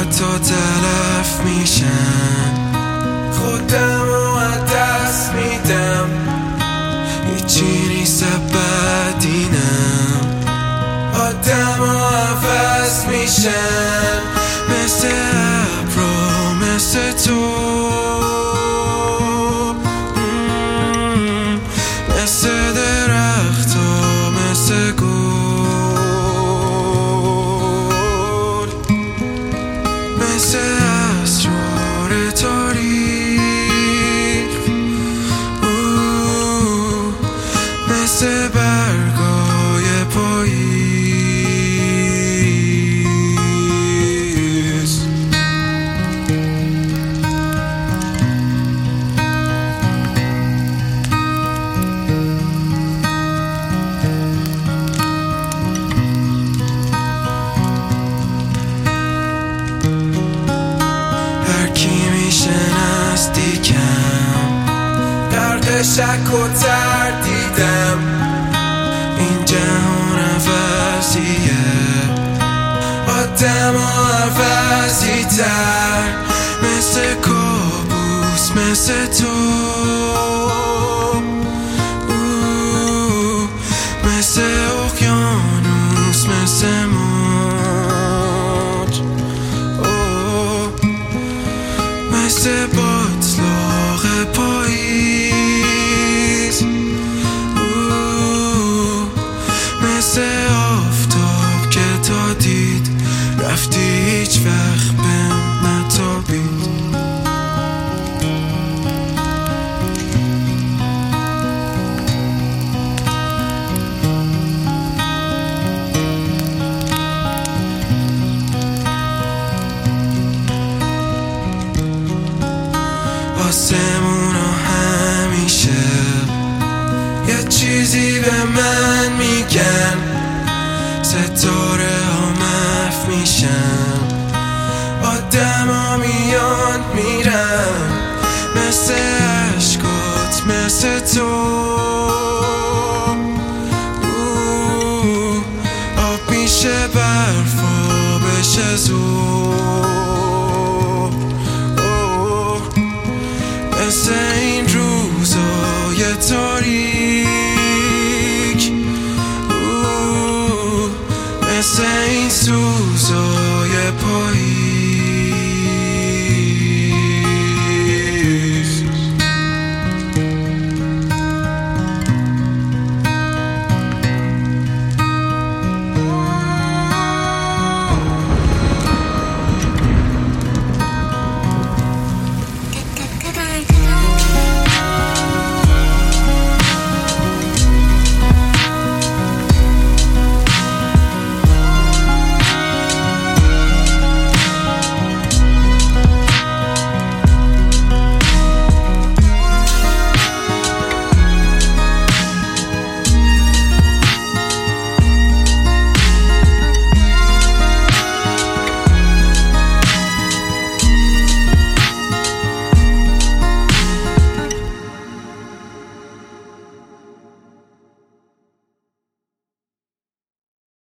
حتی تلف میشن، خودم رو از دست میدم، هیچی نیست بدینم، آدم ها عوض میشن مثل ابر و مثل تو، مثل درخت و مثل گل، مثل اسرار تاریخ، مثل برگای پاییز. هر کی میشه نزدیکم، غرق شک و تردیدم، این جهان عوضیه، آدم ها عوضی تر، مثل کابوس مثل تو، مثل اقیانوس مثل موج، مثل بطلاق پاییز، مثل آفتاب که تا دید رفتی هیچ وقت بهم نتابید. آسمونا همیشه یه چیزی به من میگن، ستاره ها محو میشن، آدم ها میان میرن، مثل عشقات مثل تو، آب میشه برفا بشه زور، مثل این روزای تاریک، مثل این سوزای پاییز.